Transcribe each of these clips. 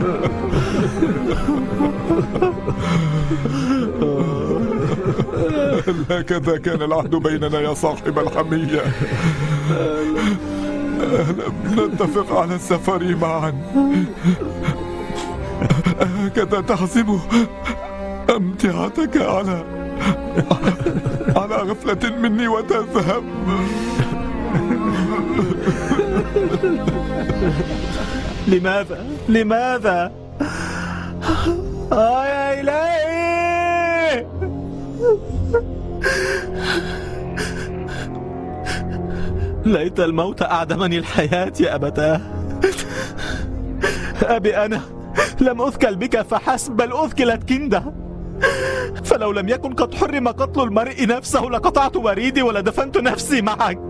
هكذا كان العهد بيننا يا صاحب الحمية. لم نتفق على السفر معا. هكذا تحسب أمتعتك على غفلة مني وتذهب. لماذا؟ يا إلهي! ليت الموت أعدمني الحياة يا أبتاه. أبي أنا لم أثكل بك فحسب، بل أثكلت كندة. فلو لم يكن قد حرم قتل المرء نفسه لقطعت وريدي ولدفنت نفسي معك.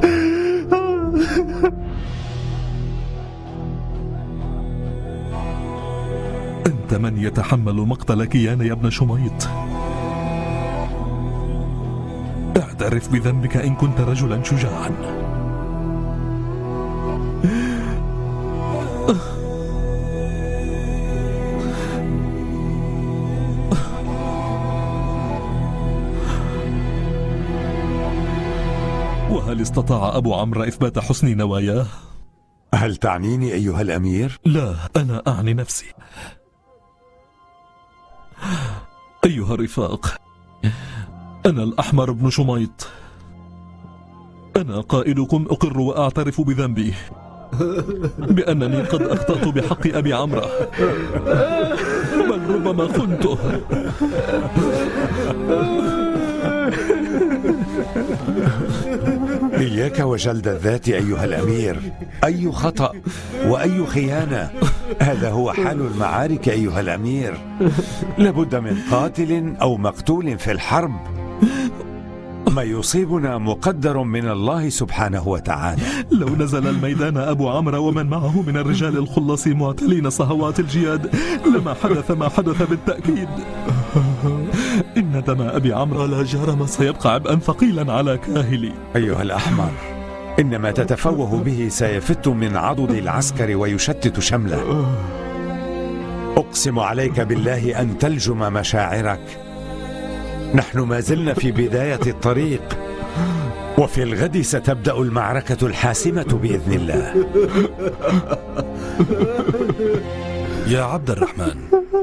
أنت من يتحمل مقتل كيان يا ابن شميط. اعترف بذنبك إن كنت رجلا شجاعا. وهل استطاع أبو عمرو إثبات حسن نواياه؟ هل تعنيني أيها الأمير؟ لا، أنا أعني نفسي. أيها الرفاق، أنا الأحمر بن شميط. أنا قائدكم أقر وأعترف بذنبي، بأنني قد أخطأت بحق أبي عمرو، بل ربما خنته. إياك وجلد الذات أيها الأمير. أي خطأ وأي خيانة، هذا هو حال المعارك أيها الأمير. لابد من قاتل أو مقتول في الحرب. ما يصيبنا مقدر من الله سبحانه وتعالى. لو نزل الميدان أبو عمرو ومن معه من الرجال الخلص معتلين صهوات الجياد لما حدث ما حدث بالتأكيد. إن دم أبي عمرو لا جرم سيبقى عبئا ثقيلا على كاهلي. أيها الأحمر، إنما تتفوه به سيفت من عضد العسكر ويشتت شمله. أقسم عليك بالله أن تلجم مشاعرك. نحن ما زلنا في بداية الطريق، وفي الغد ستبدأ المعركة الحاسمة بإذن الله. يا عبد الرحمن،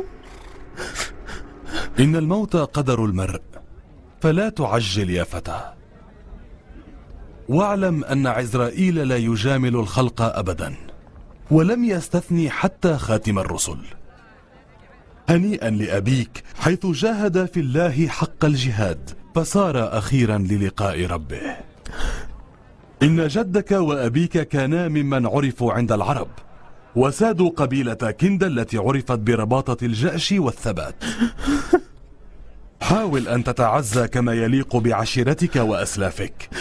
إن الموت قدر المرء، فلا تعجل يا فتى. واعلم أن عزرائيل لا يجامل الخلق أبدا، ولم يستثني حتى خاتم الرسل. هنيئا لأبيك حيث جاهد في الله حق الجهاد، فصار أخيرا للقاء ربه. إن جدك وأبيك كانا ممن عرفوا عند العرب، وسادوا قبيلة كندة التي عرفت برباطة الجأش والثبات. حاول أن تتعزى كما يليق بعشيرتك وأسلافك،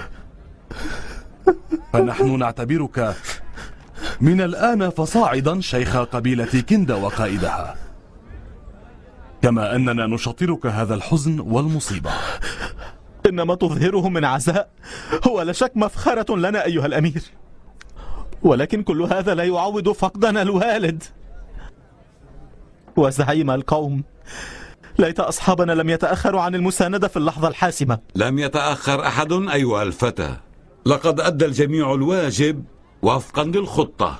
فنحن نعتبرك من الآن فصاعدا شيخ قبيلة كندة وقائدها، كما أننا نشطرك هذا الحزن والمصيبة. إن ما تظهره من عزاء هو لا شك مفخرة لنا أيها الأمير، ولكن كل هذا لا يعوض فقدنا الوالد وزعيم القوم. ليت أصحابنا لم يتأخروا عن المساندة في اللحظة الحاسمة. لم يتأخر أحد أيها الفتى، لقد أدى الجميع الواجب وفقا للخطة.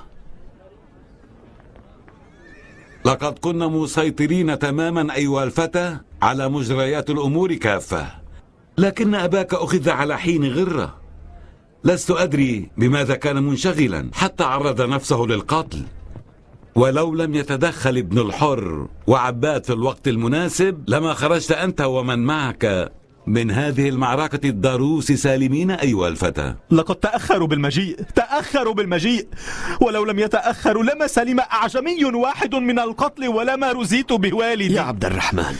لقد كنا مسيطرين تماما أيها الفتى على مجريات الأمور كافة، لكن أباك أخذ على حين غرة. لست أدري بماذا كان منشغلا حتى عرض نفسه للقتل، ولو لم يتدخل ابن الحر وعباد في الوقت المناسب لما خرجت أنت ومن معك من هذه المعركة الضروس سالمين أيها الفتى. لقد تأخروا بالمجيء، ولو لم يتأخروا لما سلم أعجمي واحد من القتل ولما رزيت بوالدي. يا عبد الرحمن،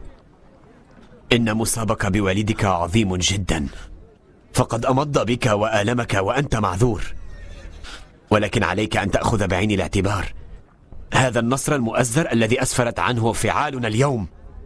إن مصابك بوالدك عظيم جدا، فقد أمض بك وآلمك وأنت معذور، ولكن عليك أن تأخذ بعين الاعتبار هذا النصر المؤزر الذي أسفرت عنه فعالنا اليوم.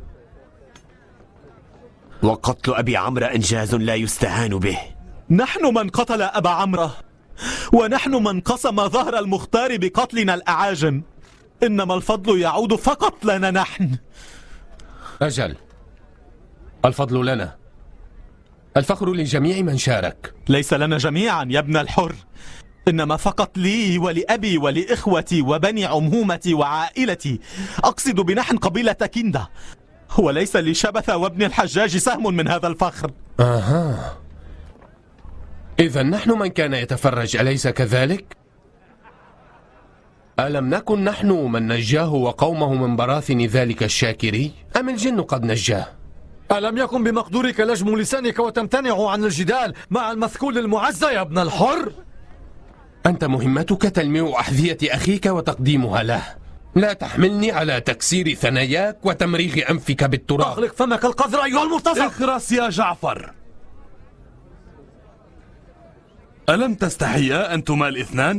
وقتل أبي عمرو إنجاز لا يستهان به. نحن من قتل أبا عمرو، ونحن من قسم ظهر المختار بقتلنا الأعاجم. إنما الفضل يعود فقط لنا نحن. أجل، الفضل لنا، الفخر لجميع من شارك. ليس لنا جميعا يا ابن الحر، إنما فقط لي ولأبي ولإخوتي وبني عمومتي وعائلتي، أقصد بنحن قبيلة كندة، وليس لشبث وابن الحجاج سهم من هذا الفخر. إذن نحن من كان يتفرج، أليس كذلك؟ ألم نكن نحن من نجاه وقومه من براثن ذلك الشاكري؟ أم الجن قد نجاه؟ ألم يكن بمقدورك لجم لسانك وتمتنع عن الجدال مع المثكول المعزى يا ابن الحر؟ أنت مهمتك تلميع أحذية أخيك وتقديمها له، لا تحملني على تكسير ثناياك وتمريغ أنفك بالتراب. أغلق فمك القذر أيها المرتزق. اخرس يا جعفر. ألم تستحيا أنتما الاثنان؟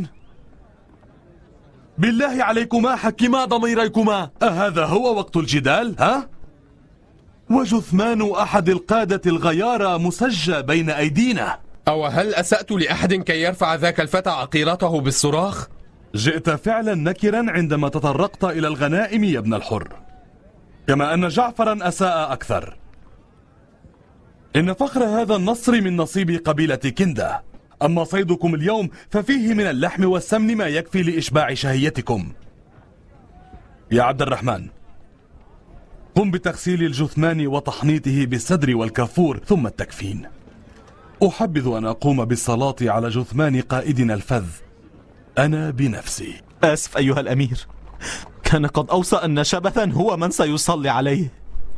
بالله عليكما حكما ضميريكما، أهذا هو وقت الجدال؟ ها؟ وجثمان أحد القادة الغيارى مسجى بين أيدينا. أو هل أسأت لأحد كي يرفع ذاك الفتى عقيرته بالصراخ؟ جئت فعلا نكرا عندما تطرقت إلى الغنائم يا ابن الحر، كما أن جعفرا أساء أكثر. إن فخر هذا النصر من نصيب قبيلة كندة، أما صيدكم اليوم ففيه من اللحم والسمن ما يكفي لإشباع شهيتكم. يا عبد الرحمن، قم بتغسيل الجثمان وتحنيطه بالسدر والكافور ثم التكفين. أحبذ أن أقوم بالصلاة على جثمان قائدنا الفذ أنا بنفسي. آسف أيها الأمير، كان قد أوصى أن شبثا هو من سيصلي عليه.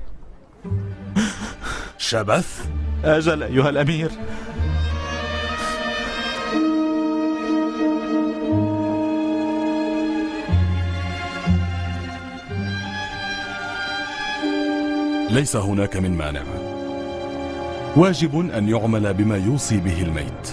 شبث؟ أجل أيها الأمير. ليس هناك من مانع، واجب أن يعمل بما يوصي به الميت.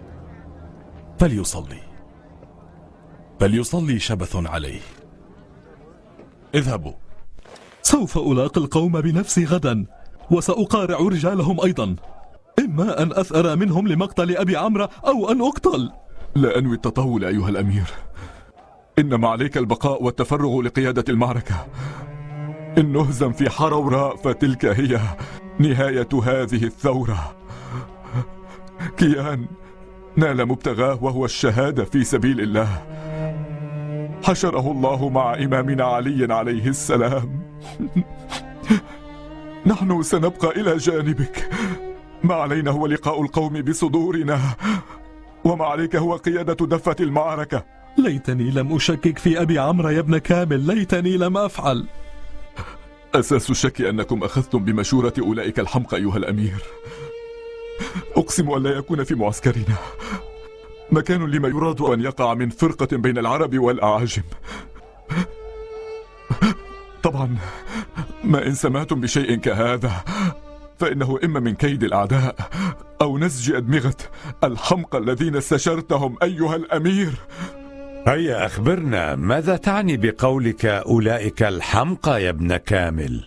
فليصلي شبث عليه. اذهبوا. سوف ألاقي القوم بنفسي غدا، وسأقارع رجالهم أيضا، إما أن أثأر منهم لمقتل أبي عمرو أو أن أقتل. لا أنوي التطاول أيها الأمير، إنما عليك البقاء والتفرغ لقيادة المعركة. إن نهزم في حروراء فتلك هي نهاية هذه الثورة. كيان نال مبتغاه وهو الشهادة في سبيل الله، حشره الله مع إمامنا علي عليه السلام. نحن سنبقى إلى جانبك، ما علينا هو لقاء القوم بصدورنا، وما عليك هو قيادة دفة المعركة. ليتني لم أشكك في أبي عمرو يا ابن كامل، ليتني لم أفعل. أساس الشك أنكم أخذتم بمشورة أولئك الحمقى أيها الأمير. أقسم أن لا يكون في معسكرنا مكان لما يراد أن يقع من فرقة بين العرب والأعاجم. طبعا ما إن سمعتم بشيء كهذا فإنه إما من كيد الأعداء أو نسج أدمغة الحمقى الذين استشرتهم أيها الأمير. هيا أخبرنا، ماذا تعني بقولك أولئك الحمقى يا ابن كامل؟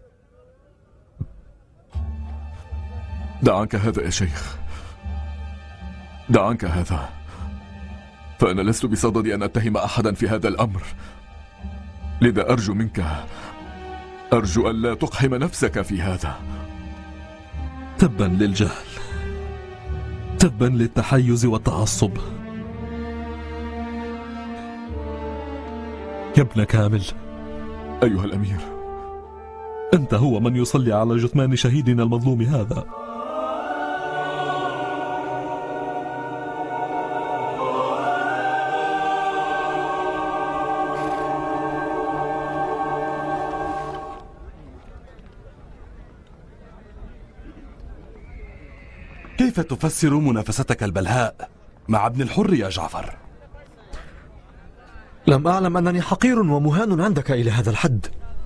دع عنك هذا يا شيخ، دع عنك هذا، فأنا لست بصدد أن أتهم أحدا في هذا الأمر، لذا أرجو منك، أرجو أن لا تقحم نفسك في هذا. تبا للجهل، تبا للتحيز والتعصب. يا ابن كامل، أيها الأمير، أنت هو من يصلي على جثمان شهيدنا المظلوم هذا. كيف تفسر منافستك البلهاء مع ابن الحر يا جعفر؟ لم أعلم أنني حقير ومهان عندك إلى هذا الحد،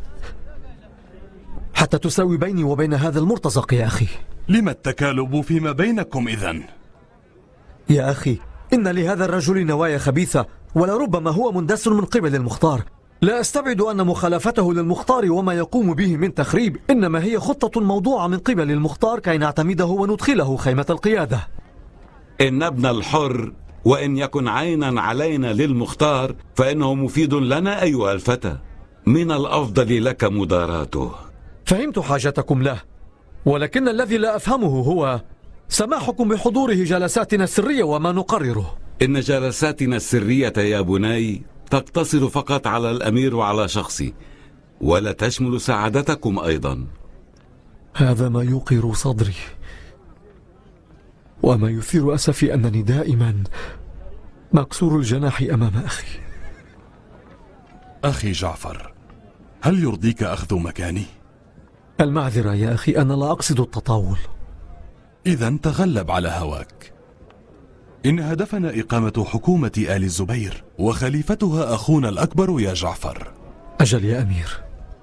حتى تساوي بيني وبين هذا المرتزق يا أخي. لما التكالب فيما بينكم إذن؟ يا أخي، إن لهذا الرجل نوايا خبيثة، ولربما هو مندس من قبل المختار. لا أستبعد أن مخالفته للمختار وما يقوم به من تخريب إنما هي خطة موضوعة من قبل المختار كي نعتمده وندخله خيمة القيادة. إن ابن الحر وإن يكن عينا علينا للمختار فإنه مفيد لنا أيها الفتى. من الأفضل لك مداراته. فهمت حاجتكم له، ولكن الذي لا أفهمه هو سماحكم بحضوره جلساتنا السرية وما نقرره. إن جلساتنا السرية يا بني تقتصر فقط على الأمير وعلى شخصي، ولا تشمل سعادتكم أيضا. هذا ما يوقر صدري، وما يثير أسفي أنني دائما مكسور الجناح أمام أخي. أخي جعفر، هل يرضيك أخذ مكاني؟ المعذرة يا أخي، أنا لا أقصد التطاول. إذن تغلب على هواك. إن هدفنا إقامة حكومة آل الزبير، وخليفتها أخونا الأكبر يا جعفر. أجل يا أمير.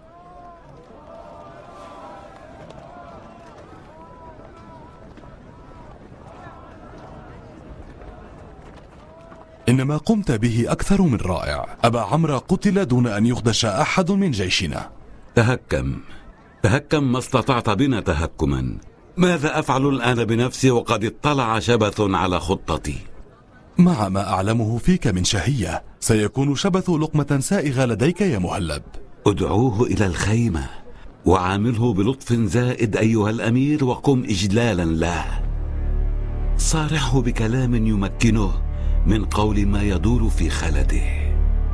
إن ما قمت به أكثر من رائع. أبا عمرو قتل دون أن يخدش أحد من جيشنا. تهكم ما استطعت بنا تهكما. ماذا أفعل الآن بنفسي وقد اطلع شبث على خطتي؟ مع ما أعلمه فيك من شهية، سيكون شبث لقمة سائغة لديك يا مهلب. ادعوه إلى الخيمة وعامله بلطف زائد أيها الأمير، وقم إجلالا له. صارحه بكلام يمكنه من قول ما يدور في خلده.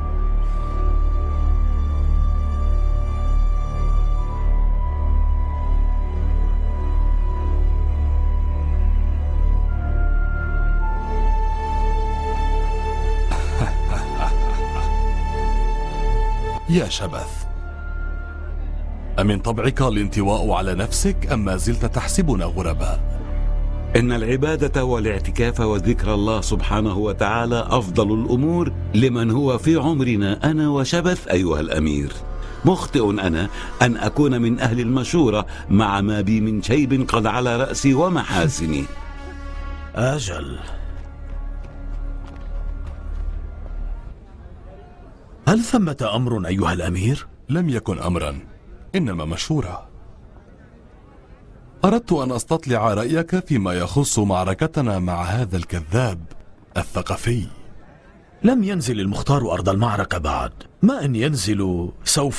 يا شبث، أمن طبعك الانطواء على نفسك أم ما زلت تحسبنا غرباء؟ إن العبادة والاعتكاف وذكر الله سبحانه وتعالى أفضل الأمور لمن هو في عمرنا أنا وشبث أيها الأمير. مخطئ أنا أن أكون من أهل المشورة مع ما بي من شيب قد على رأسي ومحاسني. أجل، هل ثمة أمر أيها الأمير؟ لم يكن أمرا، إنما مشورة. أردت أن أستطلع رأيك فيما يخص معركتنا مع هذا الكذاب الثقفي. لم ينزل المختار أرض المعركة بعد. ما أن ينزل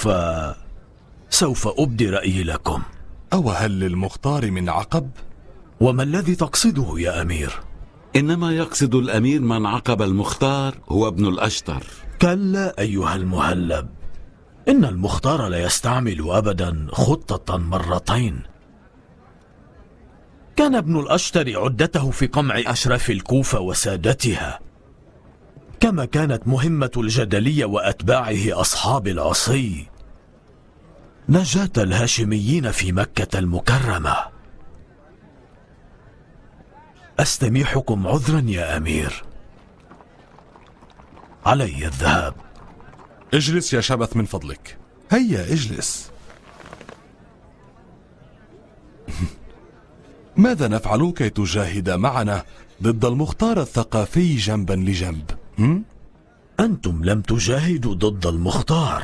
سوف أبدي رأيي لكم. أو هل للمختار من عقب؟ وما الذي تقصده يا أمير؟ إنما يقصد الأمير من عقب المختار هو ابن الأشتر. كلا أيها المهلب، إن المختار لا يستعمل أبدا خطة مرتين. كان ابن الأشتر عدته في قمع أشراف الكوفة وسادتها، كما كانت مهمة الجدلية وأتباعه أصحاب العصي نجاة الهاشميين في مكة المكرمة. أستميحكم عذرا يا أمير، علي الذهاب. اجلس يا شبث من فضلك، هيا اجلس. ماذا نفعل كي تجاهد معنا ضد المختار الثقافي جنبا لجنب؟ أنتم لم تجاهدوا ضد المختار.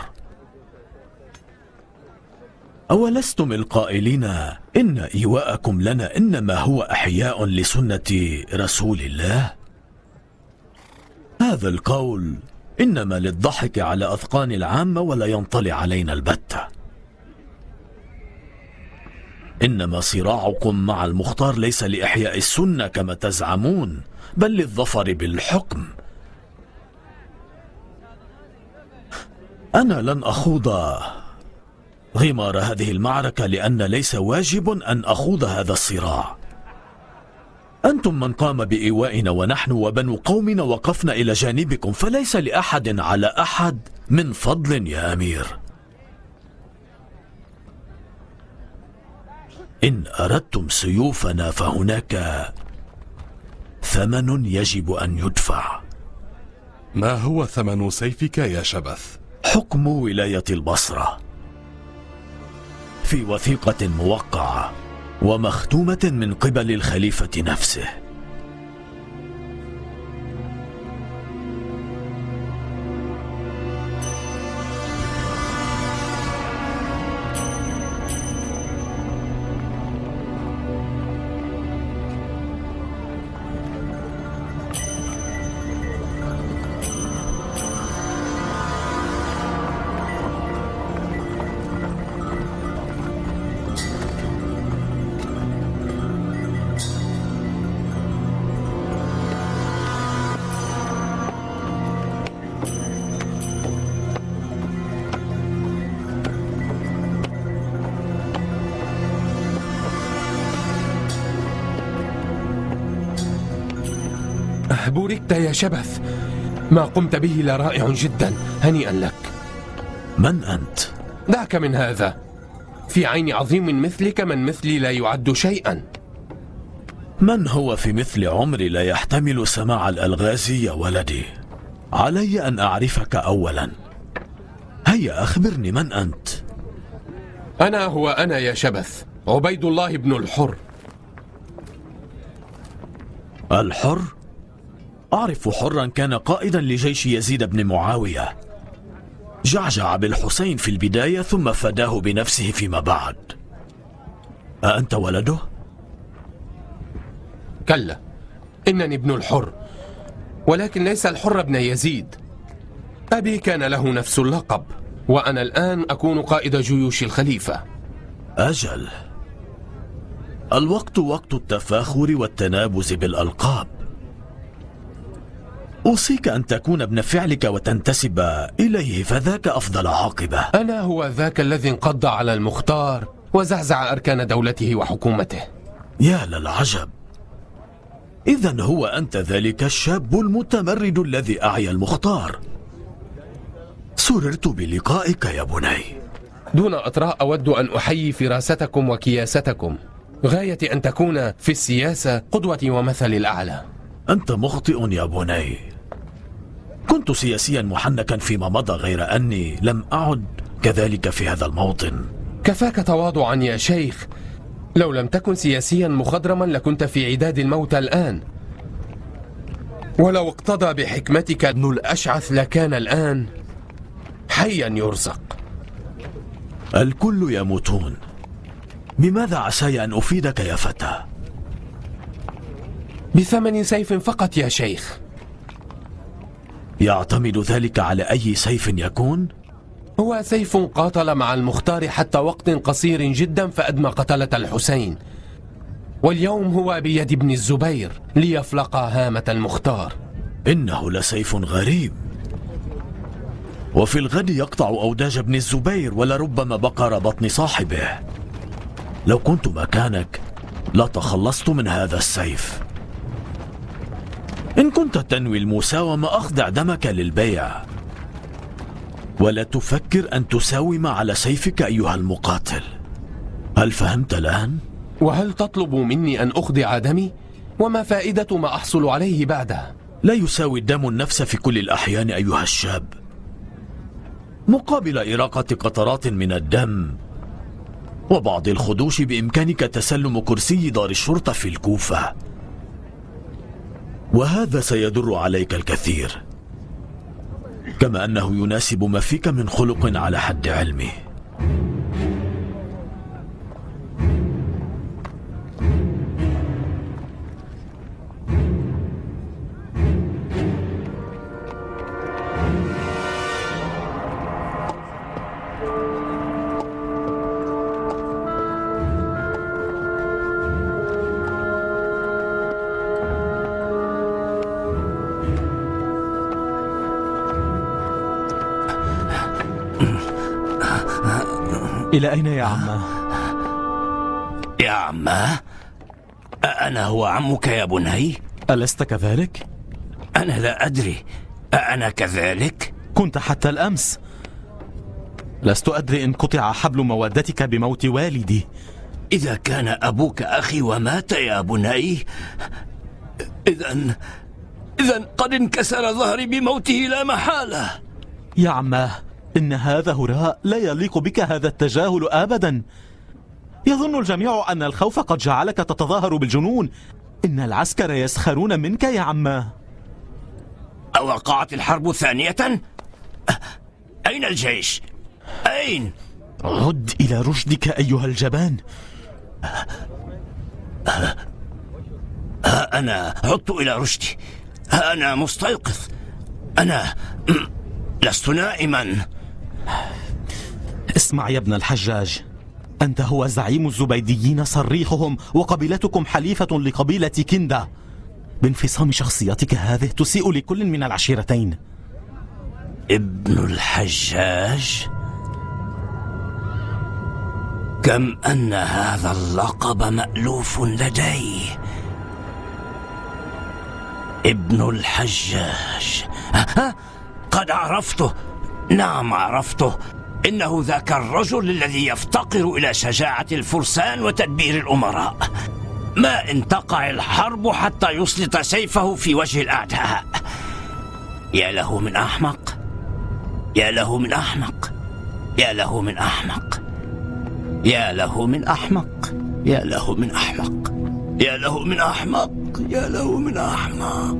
أولستم القائلين إن إيواءكم لنا إنما هو إحياء لسنة رسول الله؟ هذا القول إنما للضحك على أذقان العامة ولا ينطلي علينا البتة. إنما صراعكم مع المختار ليس لإحياء السنة كما تزعمون، بل للظفر بالحكم. أنا لن أخوض غمار هذه المعركة لأن ليس واجب أن أخوض هذا الصراع. أنتم من قام بإيوائنا، ونحن وبنو قومنا وقفنا إلى جانبكم، فليس لأحد على أحد من فضل يا أمير. إن أردتم سيوفنا فهناك ثمن يجب أن يدفع. ما هو ثمن سيفك يا شبث؟ حكم ولاية البصرة في وثيقة موقعة ومختومة من قبل الخليفة نفسه. بوركت يا شبث، ما قمت به لرائع جدا، هنيئا لك. من أنت؟ دعك من هذا، في عين عظيم مثلك من مثلي لا يعد شيئا. من هو في مثل عمري لا يحتمل سماع الألغاز يا ولدي؟ علي أن أعرفك أولا. هيا أخبرني من أنت؟ أنا يا شبث، عبيد الله بن الحر. الحر؟ أعرف حرا كان قائدا لجيش يزيد بن معاوية، جعجع بالحسين في البداية ثم فداه بنفسه فيما بعد. أأنت ولده؟ كلا، إنني ابن الحر، ولكن ليس الحر ابن يزيد. أبي كان له نفس اللقب، وأنا الآن أكون قائد جيوش الخليفة. أجل، الوقت وقت التفاخر والتنابز بالألقاب. أوصيك أن تكون ابن فعلك وتنتسب إليه، فذاك أفضل عاقبة. أنا هو ذاك الذي انقض على المختار وزعزع أركان دولته وحكومته. يا للعجب، إذن هو أنت ذلك الشاب المتمرد الذي أعيا المختار. سررت بلقائك يا بني. دون أطراء أود أن أحيي فراستكم وكياستكم، غاية أن تكون في السياسة قدوتي ومثلي الأعلى. أنت مخطئ يا بني، كنت سياسيا محنكا فيما مضى، غير أني لم أعد كذلك في هذا الموطن. كفاك تواضعا يا شيخ، لو لم تكن سياسيا مخضرما لكنت في عداد الموتى الآن، ولو اقتضى بحكمتك ابن الأشعث لكان الآن حيا يرزق. الكل يموتون، بماذا عساي أن أفيدك يا فتى؟ بثمن سيف فقط يا شيخ. يعتمد ذلك على أي سيف يكون؟ هو سيف قاتل مع المختار حتى وقت قصير جدا فأدمى قتلة الحسين، واليوم هو بيد ابن الزبير ليفلق هامة المختار. إنه لسيف غريب، وفي الغد يقطع أوداج ابن الزبير ولربما بقر بطن صاحبه. لو كنت مكانك لتخلصت من هذا السيف. إن كنت تنوي المساومة أخضع دمك للبيع، ولا تفكر أن تساوم على سيفك أيها المقاتل. هل فهمت الآن؟ وهل تطلب مني أن أخضع دمي؟ وما فائدة ما أحصل عليه بعده؟ لا يساوي الدم النفس في كل الأحيان أيها الشاب. مقابل إراقة قطرات من الدم وبعض الخدوش بإمكانك تسلم كرسي دار الشرطة في الكوفة، وهذا سيدر عليك الكثير، كما أنه يناسب ما فيك من خلق على حد علمه. إلى أين يا عماه؟ يا عماه؟ أنا هو عمك يا بني؟ ألست كذلك؟ أنا لا أدري، أنا كذلك؟ كنت حتى الأمس. لست أدري إن قطع حبل مودتك بموت والدي. إذا كان أبوك أخي ومات يا بني، إذن قد انكسر ظهري بموته لا محالة. يا عماه، إن هذا هراء، لا يليق بك هذا التجاهل أبدا. يظن الجميع أن الخوف قد جعلك تتظاهر بالجنون. إن العسكر يسخرون منك يا عماه. أوقعت الحرب ثانية؟ أين الجيش؟ أين؟ عد إلى رشدك أيها الجبان. أنا عدت إلى رشدي، أنا مستيقظ، أنا لست نائما. اسمع يا ابن الحجاج، أنت هو زعيم الزبيديين صريخهم، وقبيلتكم حليفة لقبيلة كندة. بانفصام شخصيتك هذه تسيء لكل من العشيرتين. ابن الحجاج؟ كم أن هذا اللقب مألوف لدي. ابن الحجاج. قد عرفته. نعم عرفته. إنه ذاك الرجل الذي يفتقر إلى شجاعة الفرسان وتدبير الأمراء. ما إن تقع الحرب حتى يسلط سيفه في وجه الأعداء. يا له من أحمق، يا له من أحمق، يا له من أحمق، يا له من أحمق، يا له من أحمق، يا له من أحمق، يا له من أحمق.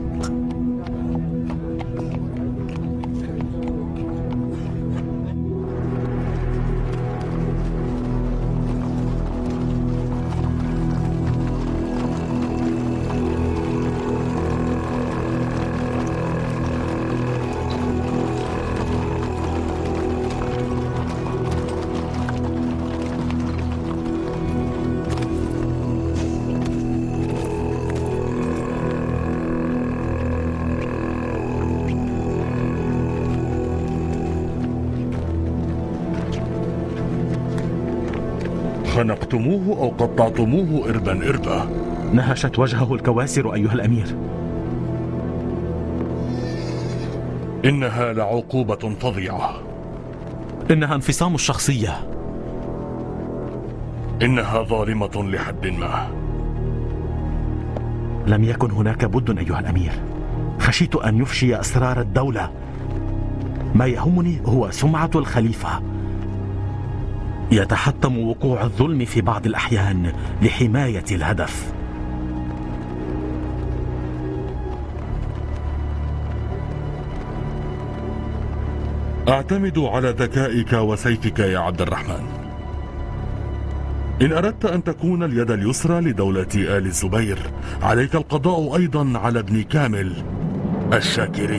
خنقتموه أو قطعتموه إربا إربا. نهشت وجهه الكواسر أيها الأمير. إنها لعقوبة فظيعة. إنها انفصام الشخصية. إنها ظالمة لحد ما. لم يكن هناك بد أيها الأمير. خشيت أن يفشي أسرار الدولة. ما يهمني هو سمعة الخليفة. يتحتم وقوع الظلم في بعض الأحيان لحماية الهدف. أعتمد على ذكائك وسيفك يا عبد الرحمن. إن أردت أن تكون اليد اليسرى لدولة آل الزبير، عليك القضاء أيضا على ابن كامل الشاكري.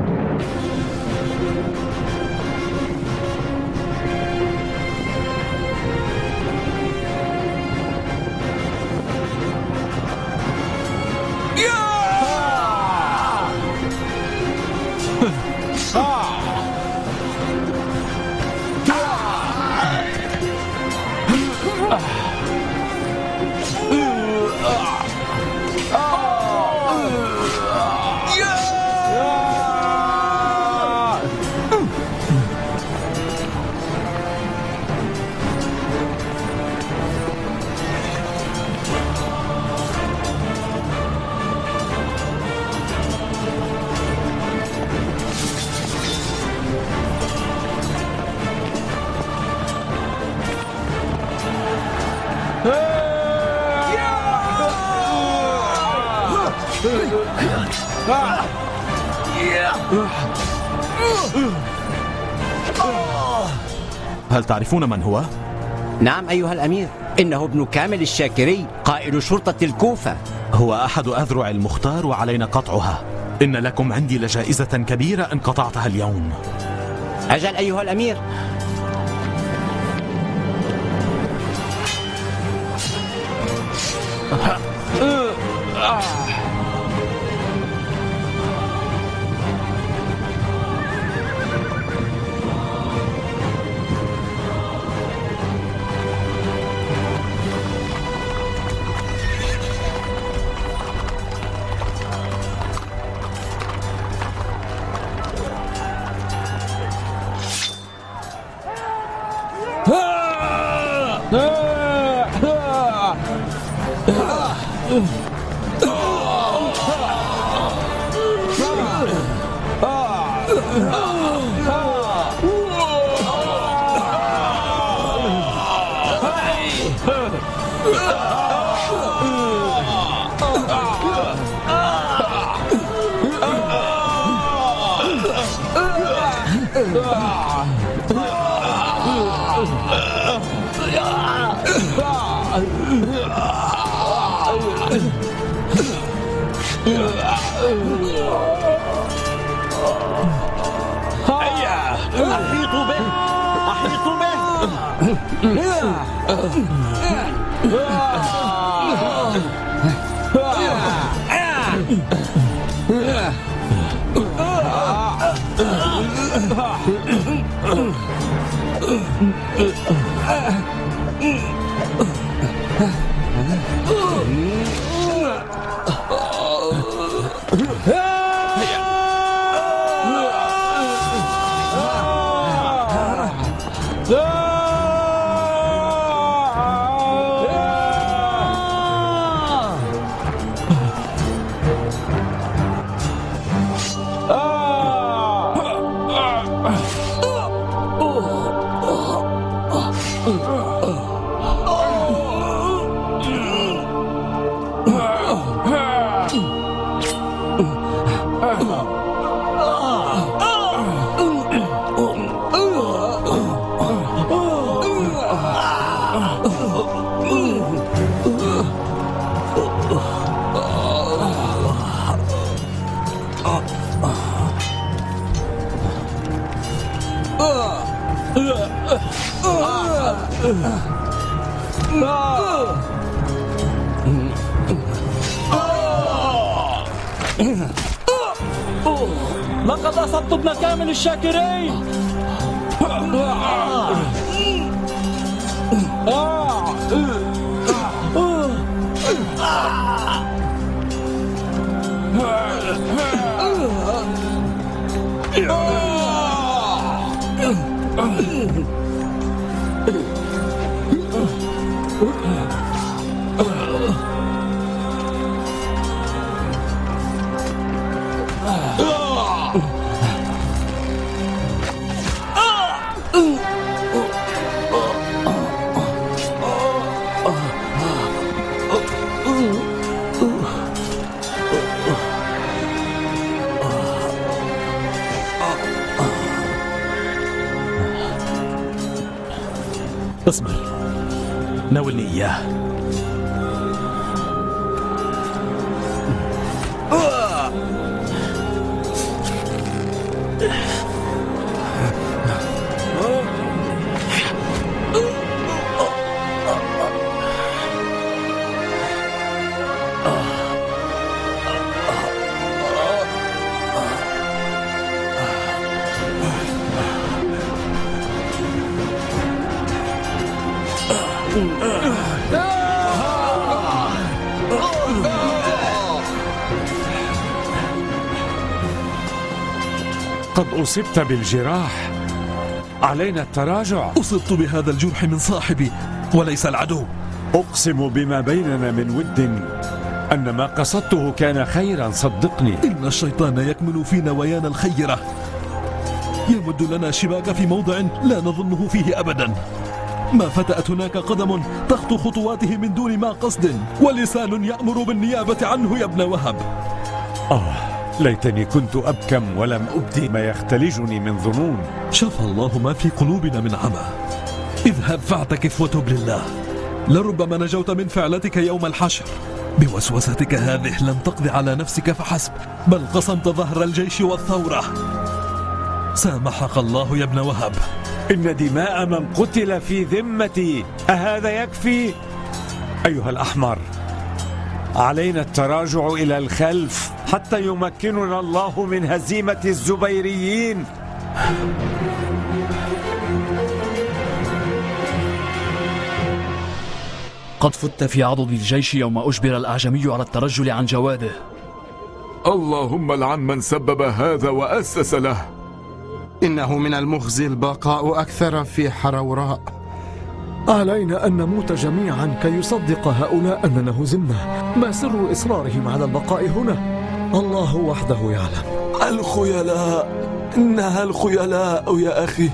هل تعرفون من هو؟ نعم أيها الأمير، إنه ابن كامل الشاكري قائد شرطة الكوفة. هو أحد أذرع المختار وعلينا قطعها. إن لكم عندي لجائزة كبيرة إن قطعتها اليوم. أجل أيها الأمير. أحيطوا به، أحيطوا به. لقد أصبت ابن كامل الشاكري. اصبر، ناولني إياه. قد أصبت بالجراح، علينا التراجع. أصبت بهذا الجرح من صاحبي وليس العدو. أقسم بما بيننا من ود أن ما قصدته كان خيرا، صدقني. إن الشيطان يكمن في نوايانا الخيرة، يمد لنا شباك في موضع لا نظنه فيه أبدا. ما فتأت هناك قدم تخطو خطواته من دون ما قصد، ولسان يأمر بالنيابة عنه يا ابن وهب. ليتني كنت أبكم ولم أبدي ما يختلجني من ظنون. شفى الله ما في قلوبنا من عمى. اذهب فاعتكف وتب لله، لربما نجوت من فعلتك يوم الحشر. بوسوستك هذه لم تقض على نفسك فحسب، بل قصمت ظهر الجيش والثورة. سامحك الله يا ابن وهب. إن دماء من قتل في ذمتي أهذا يكفي؟ أيها الأحمر، علينا التراجع إلى الخلف حتى يمكننا الله من هزيمة الزبيريين. قد فت في عضد الجيش يوم أجبر الأعجمي على الترجل عن جواده. اللهم لعن من سبب هذا وأسس له. إنه من المخزي البقاء أكثر في حروراء. علينا أن نموت جميعا كي يصدق هؤلاء أننا هزمنا. ما سر إصرارهم على البقاء هنا؟ الله وحده يعلم. الخيلاء، إنها الخيلاء يا أخي.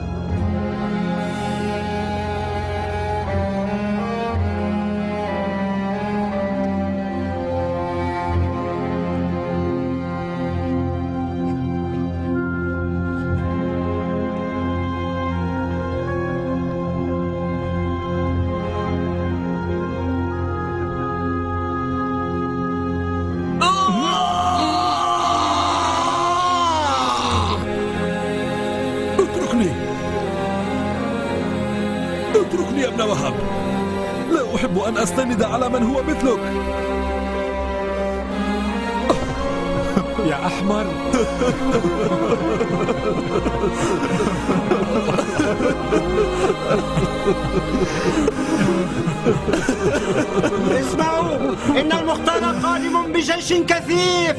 اتركني يا ابن وهب، لا أحب أن أستند على من هو مثلك. يا أحمر. اسمعوا، إن المختار قادم بجيش كثيف.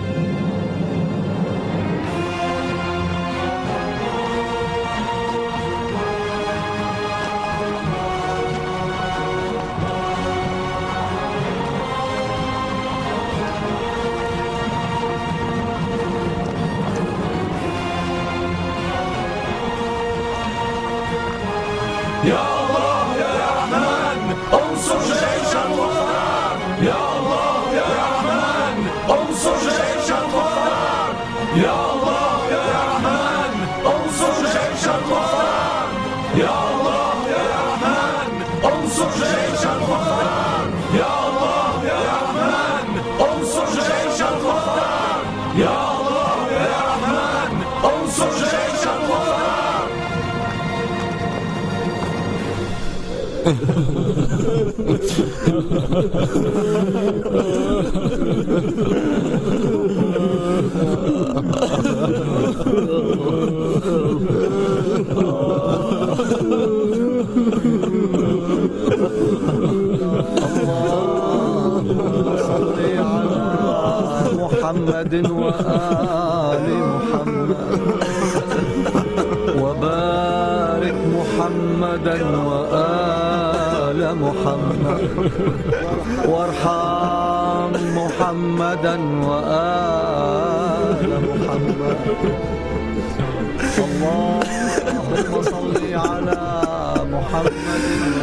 يا الله يا رحمن انصر جيش الكفار. يا الله يا رحمن انصر جيش الكفار. يا الله يا رحمن انصر جيش الكفار. يا الله يا رحمن انصر جيش الكفار. يا الله يا رحمن انصر جيش الكفار. يا الله يا رحمن انصر جيش الكفار. محمد وآل محمد وبارك محمدا وآل محمد وارحم محمدا وآل محمد اللهم صل على محمد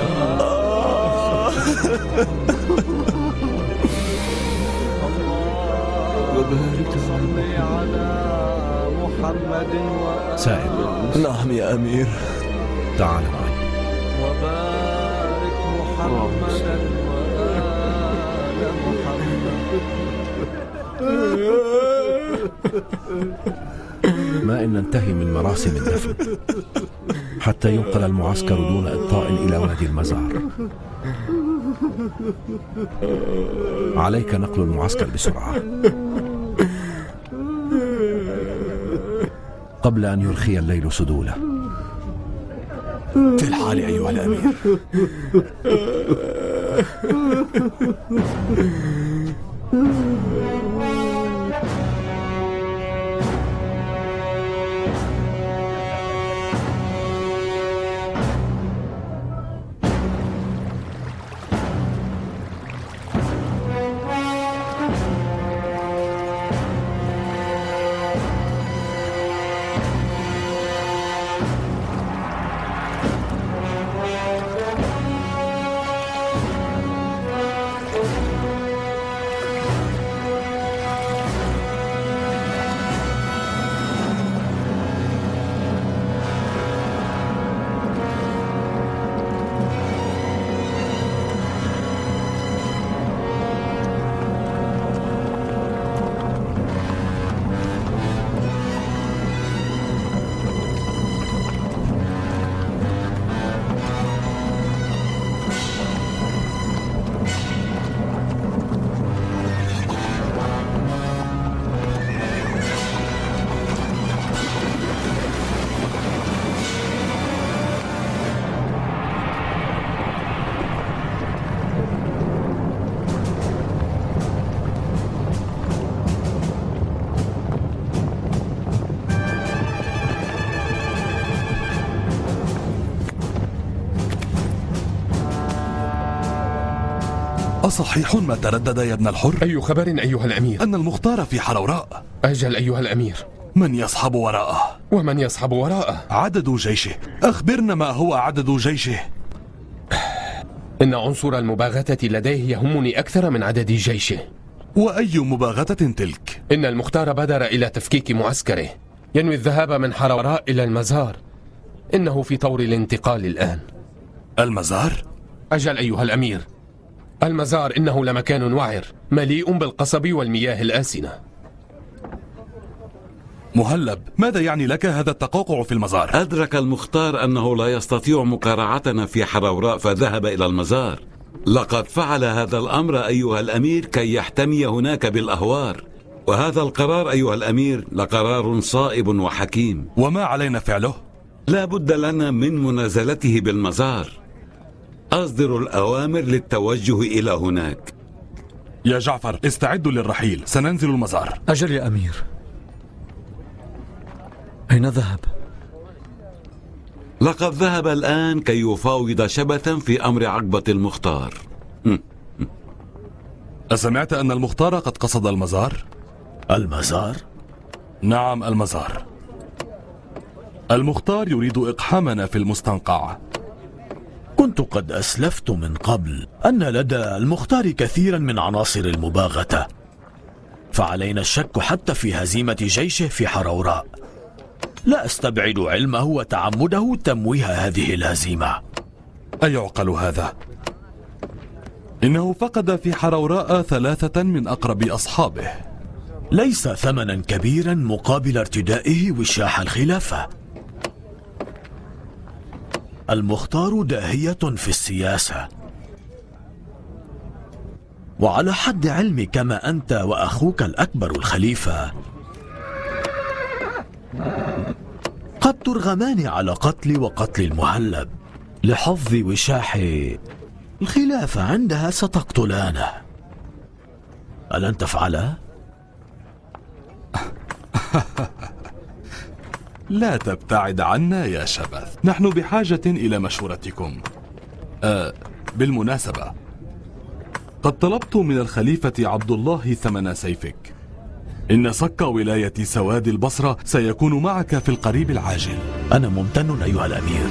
وبارك على محمد سائل. نعم يا أمير. تعال معي. وبارك محمدا وآل محمد. ما إن ننتهي من مراسم الدفن حتى ينقل المعسكر دون إبطاء إلى وادي المزار. عليك نقل المعسكر بسرعة قبل أن يرخي الليل سدوله. في الحال أيها الأمير. أصحيح ما تردد يا ابن الحر؟ أي خبر أيها الأمير؟ أن المختار في حروراء. أجل أيها الأمير. من يصحب وراءه؟ ومن يصحب وراءه؟ عدد جيشه. أخبرنا ما هو عدد جيشه. إن عنصر المباغتة لديه يهمني أكثر من عدد جيشه. وأي مباغتة تلك؟ إن المختار بادر إلى تفكيك معسكره، ينوي الذهاب من حروراء إلى المزار. إنه في طور الانتقال الآن. المزار؟ أجل أيها الأمير، المزار إنه لمكان وعر مليء بالقصب والمياه الآسنة. مهلب، ماذا يعني لك هذا التقوقع في المزار؟ أدرك المختار أنه لا يستطيع مقارعتنا في حروراء فذهب إلى المزار. لقد فعل هذا الأمر أيها الأمير كي يحتمي هناك بالأهوار، وهذا القرار أيها الأمير لقرار صائب وحكيم. وما علينا فعله؟ لا بد لنا من منازلته بالمزار. أصدر الأوامر للتوجه إلى هناك. يا جعفر، استعدوا للرحيل، سننزل المزار. أجل يا أمير. أين ذهب؟ لقد ذهب الآن كي يفاوض شبثا في أمر عقبة المختار. أسمعت أن المختار قد قصد المزار؟ المزار؟ نعم المزار. المختار يريد إقحامنا في المستنقع. كنت قد أسلفت من قبل أن لدى المختار كثيرا من عناصر المباغتة، فعلينا الشك حتى في هزيمة جيشه في حروراء. لا أستبعد علمه وتعمده تمويه هذه الهزيمة. أيعقل هذا؟ إنه فقد في حروراء 3 من أقرب أصحابه. ليس ثمنا كبيرا مقابل ارتدائه وشاح الخلافة. المختار داهية في السياسة، وعلى حد علمي كما أنت وأخوك الأكبر الخليفة قد ترغمان على قتل وقتل المهلب. لحفظ وشاح الخلافة عندها ستقتلانه. ألن تفعله؟ لا تبتعد عنا يا شبث، نحن بحاجة إلى مشورتكم. بالمناسبة، قد طلبت من الخليفة عبد الله ثمن سيفك. إن صك ولاية سواد البصرة سيكون معك في القريب العاجل. أنا ممتن أيها الأمير.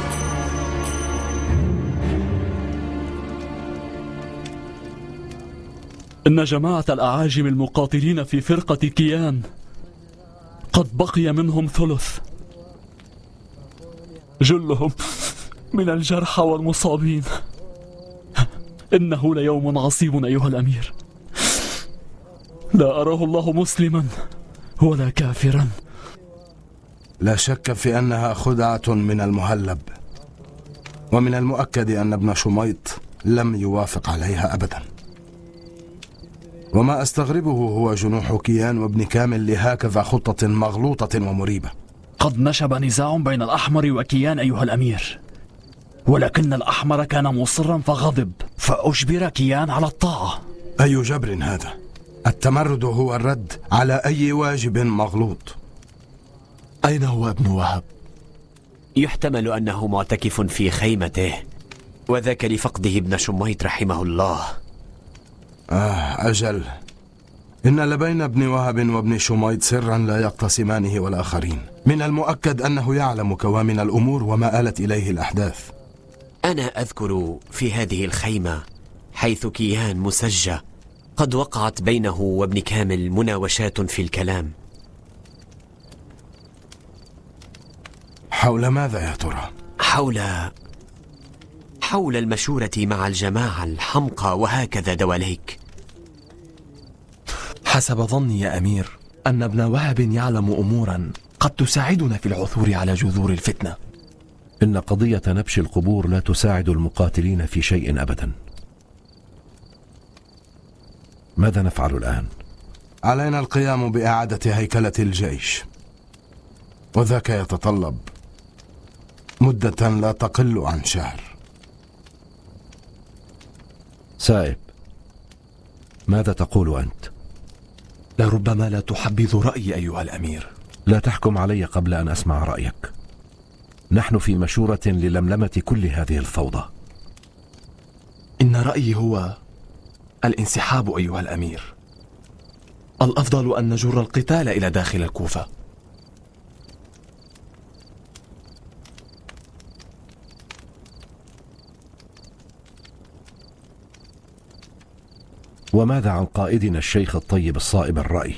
إن جماعة الأعاجم المقاتلين في فرقة كيان قد بقي منهم ثلث، جلهم من الجرحى والمصابين. إنه ليوم عصيب أيها الأمير، لا أراه الله مسلما ولا كافرا. لا شك في أنها خدعة من المهلب، ومن المؤكد أن ابن شميط لم يوافق عليها أبدا. وما أستغربه هو جنوح كيان وابن كامل لهكذا خطة مغلوطة ومريبة. قد نشب نزاع بين الأحمر وكيان أيها الأمير، ولكن الأحمر كان مصرا فغضب، فأجبر كيان على الطاعة. أي جبر هذا؟ التمرد هو الرد على أي واجب مغلوط. أين هو ابن وهب؟ يحتمل أنه معتكف في خيمته، وذاك لفقده ابن شميط رحمه الله. أجل، إن لبين ابن وهب وابن شميط سرا لا يقتسمانه والآخرين. من المؤكد أنه يعلم كوامن الأمور وما آلت إليه الأحداث. أنا أذكر في هذه الخيمة حيث كيان مسجى قد وقعت بينه وابن كامل مناوشات في الكلام. حول ماذا يا ترى؟ حول المشورة مع الجماعة الحمقى وهكذا دواليك. حسب ظني يا أمير أن ابن وهب يعلم أمورا قد تساعدنا في العثور على جذور الفتنة. إن قضية نبش القبور لا تساعد المقاتلين في شيء أبدا. ماذا نفعل الآن؟ علينا القيام بإعادة هيكلة الجيش، وذاك يتطلب مدة لا تقل عن شهر. سائب، ماذا تقول أنت؟ لربما لا تحبذ رأيي أيها الأمير. لا تحكم علي قبل أن أسمع رأيك. نحن في مشورة للملمة كل هذه الفوضى. إن رأيي هو الانسحاب أيها الأمير. الأفضل أن نجر القتال إلى داخل الكوفة. وماذا عن قائدنا الشيخ الطيب الصائب الرأي؟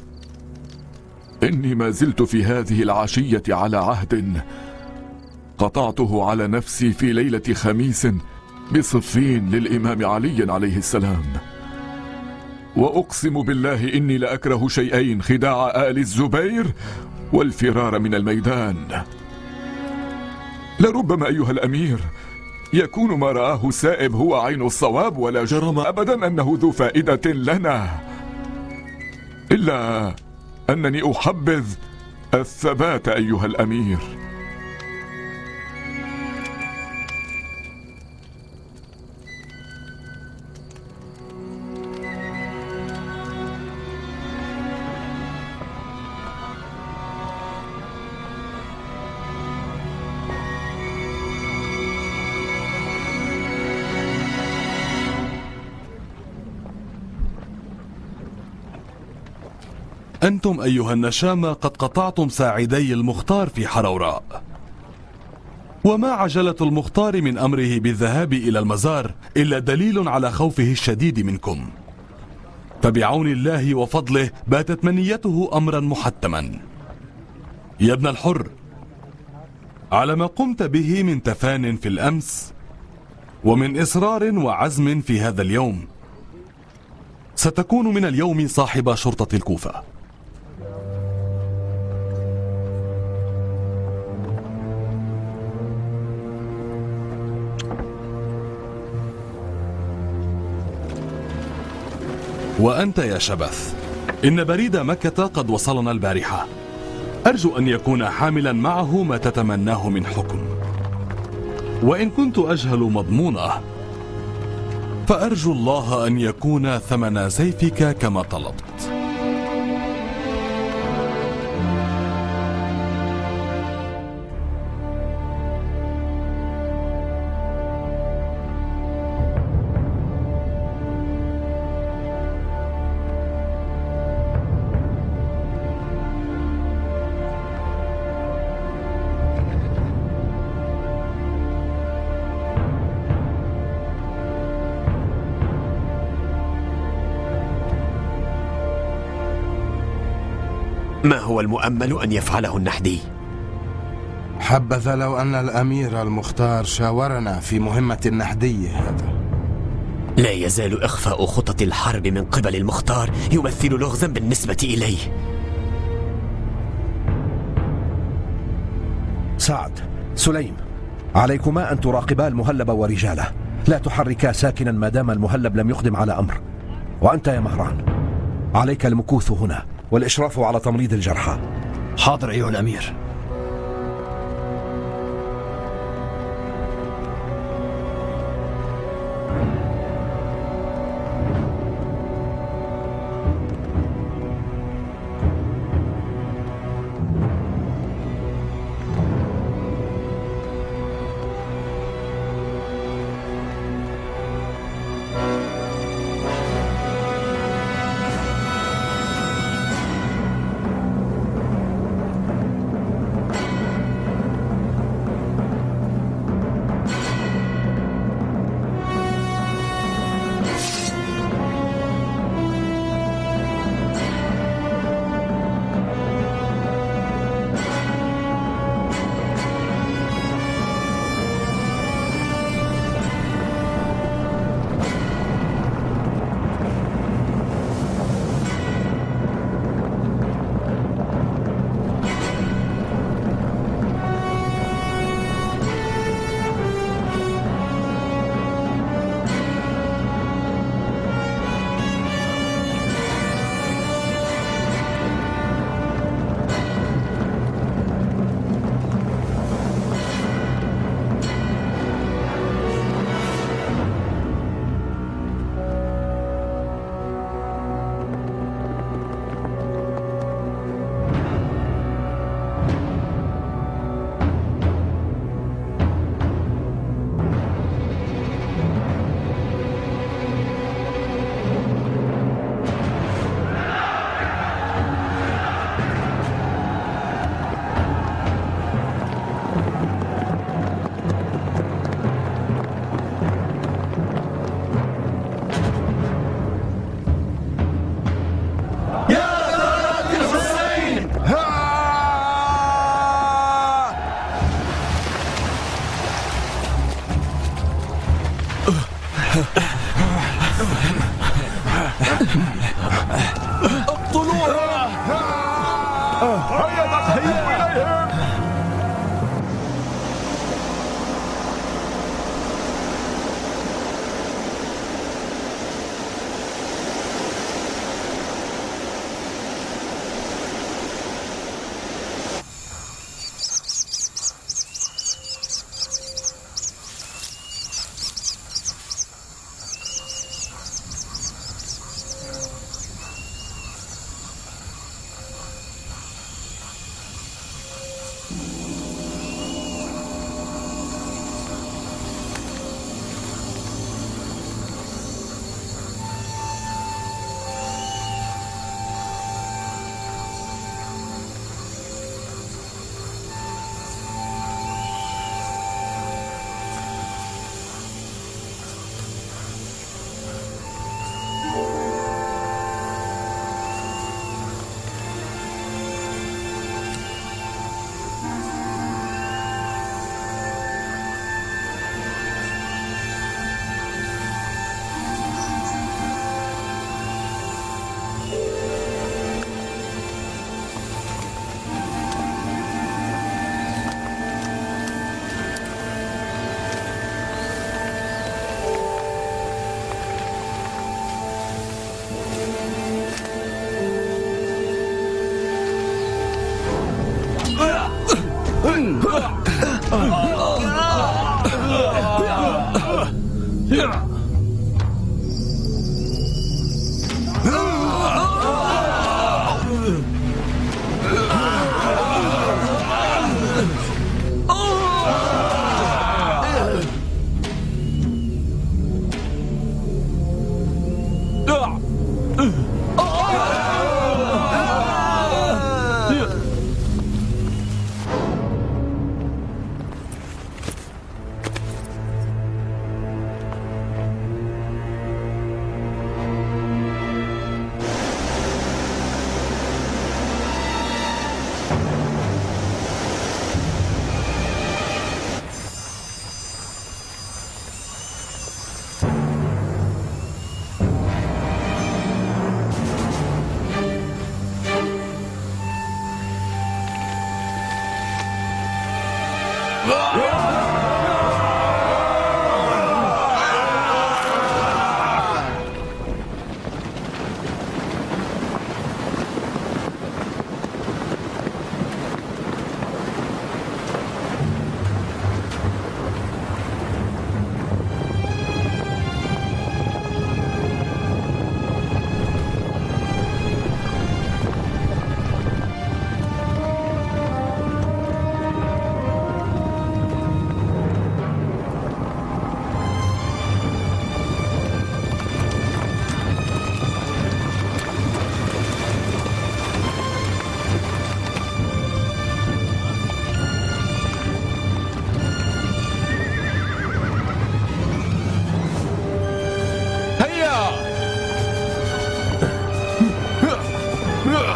إني ما زلت في هذه العشية على عهد قطعته على نفسي في ليلة خميس بصفين للإمام علي عليه السلام. وأقسم بالله إني لأكره شيئين: خداع آل الزبير والفرار من الميدان. لربما أيها الأمير يكون ما رآه سائب هو عين الصواب، ولا جرم أبدا أنه ذو فائدة لنا، إلا أنني أحبذ الثبات أيها الأمير. أنتم أيها النشامة قد قطعتم ساعدي المختار في حروراء، وما عجلة المختار من أمره بالذهاب إلى المزار إلا دليل على خوفه الشديد منكم. فبعون الله وفضله باتت منيته أمرا محتما. يا ابن الحر، على ما قمت به من تفان في الأمس ومن إصرار وعزم في هذا اليوم، ستكون من اليوم صاحب شرطة الكوفة. وأنت يا شبث، إن بريد مكة قد وصلنا البارحة. أرجو أن يكون حاملا معه ما تتمناه من حكم، وإن كنت أجهل مضمونه فأرجو الله أن يكون ثمن سيفك كما طلبت. ما هو المؤمل أن يفعله النحدي؟ حبذا لو أن الأمير المختار شاورنا في مهمة النحدي هذا. لا يزال إخفاء خطط الحرب من قبل المختار يمثل لغزا بالنسبة إليه. سعد، سليم، عليكما أن تراقبا المهلب ورجاله، لا تحركا ساكنا ما دام المهلب لم يقدم على أمر. وأنت يا مهران، عليك المكوث هنا والإشراف على تمريض الجرحى. حاضر أيها الأمير.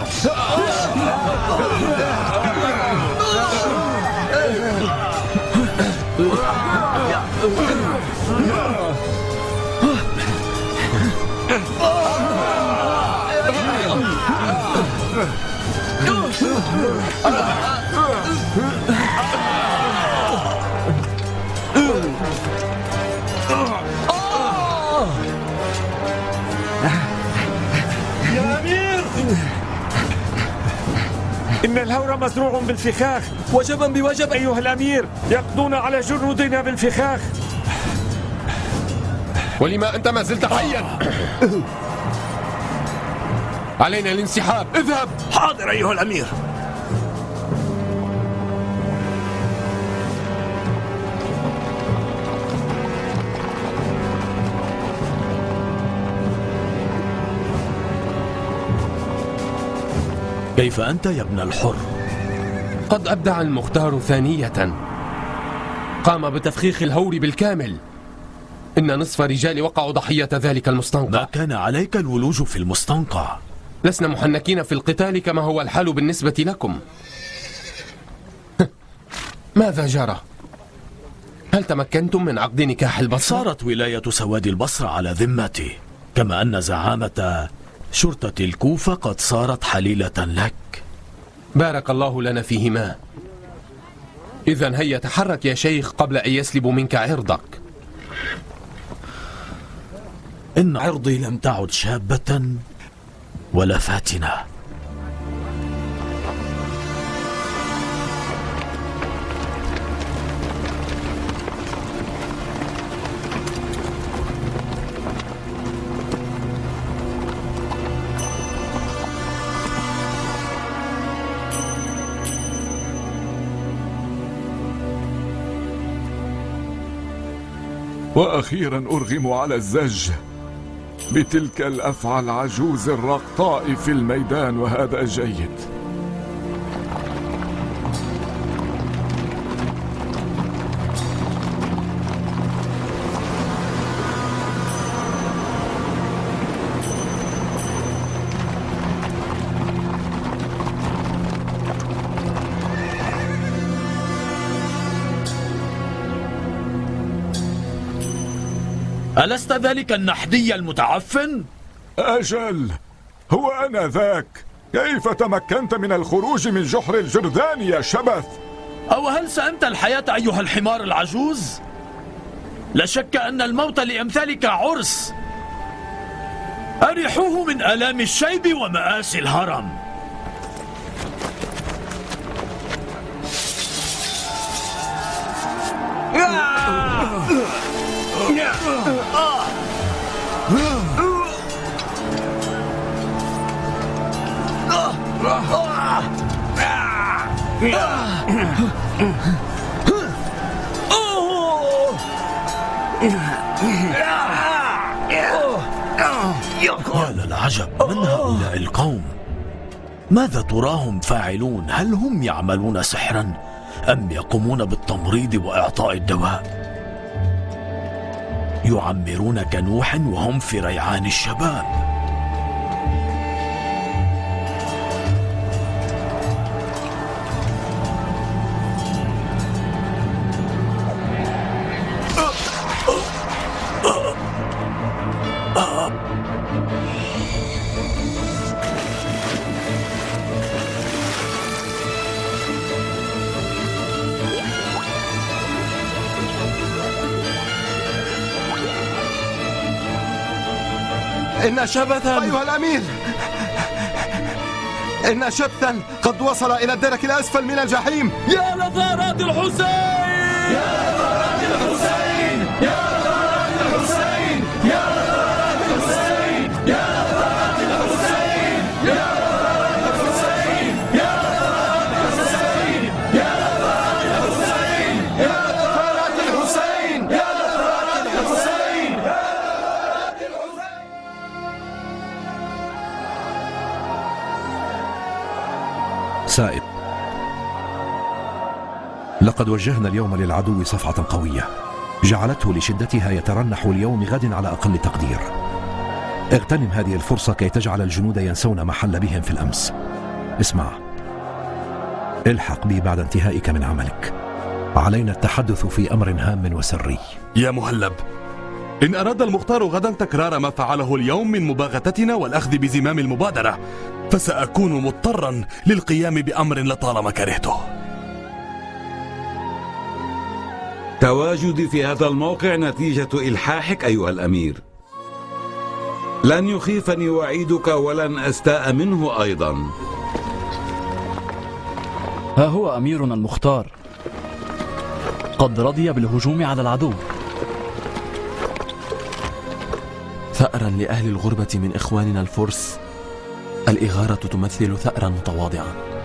يا أمير، إن الهور مزروع بالفخاخ. وجبا بوجب أيها الأمير، يقضون على جنودنا بالفخاخ. ولما أنت ما زلت حيا؟ علينا الانسحاب. اذهب. حاضر أيها الأمير. كيف أنت يا ابن الحر؟ قد أبدع المختار ثانية، قام بتفخيخ الهور بالكامل. إن نصف رجال وقعوا ضحية ذلك المستنقع. ما كان عليك الولوج في المستنقع. لسنا محنكين في القتال كما هو الحال بالنسبة لكم. ماذا جرى؟ هل تمكنتم من عقد نكاح البصرة؟ صارت ولاية سواد البصرة على ذمتي، كما أن زعامة شرطة الكوفة قد صارت حليلة لك. بارك الله لنا فيهما. إذن هيا تحرك يا شيخ قبل أن يسلبوا منك عرضك. إن عرضي لم تعد شابة ولا فاتنة. وأخيرا أرغم على الزج بتلك الأفعى العجوز الرقطاء في الميدان، وهذا جيد. ألست ذلك النحدي المتعفن؟ أجل، هو أنا ذاك. كيف تمكنت من الخروج من جحر الجرذان يا شبث؟ أو هل سأمت الحياة أيها الحمار العجوز؟ لا شك أن الموت لأمثالك عرس. أريحوه من آلام الشيب ومآسي الهرم. يا للعجب، من هؤلاء القوم؟ ماذا تراهم فاعلون؟ هل هم يعملون سحرا أم يقومون بالتمريض وإعطاء الدواء؟ يعمرون كنوح وهم في ريعان الشباب. إن شبثا أيها الأمير، إن شبثا قد وصل إلى الدرك الأسفل من الجحيم. يا لثارات الحسين! يا لثارات الحسين! يا لثارات الحسين! يا لثارات الحسين! يا لثارات الحسين! يا لثارات الحسين! يا لثارات الحسين! يا لثارات الحسين! يا لثارات الحسين! يا لثارات الحسين! سائد، لقد وجهنا اليوم للعدو صفعة قوية جعلته لشدتها يترنح اليوم غد على أقل تقدير. اغتنم هذه الفرصة كي تجعل الجنود ينسون ما حل بهم في الأمس. اسمع، الحق بي بعد انتهائك من عملك. علينا التحدث في أمر هام وسري. يا مهلب، إن أراد المختار غدا تكرار ما فعله اليوم من مباغتتنا والأخذ بزمام المبادرة، فسأكون مضطرا للقيام بأمر لطالما كرهته. تواجدي في هذا الموقع نتيجة إلحاحك أيها الأمير. لن يخيفني وعيدك ولن أستاء منه أيضا. ها هو أميرنا المختار قد رضي بالهجوم على العدو. ثأرا لأهل الغربة من إخواننا الفرس، الإغارة تمثل ثأرا متواضعا.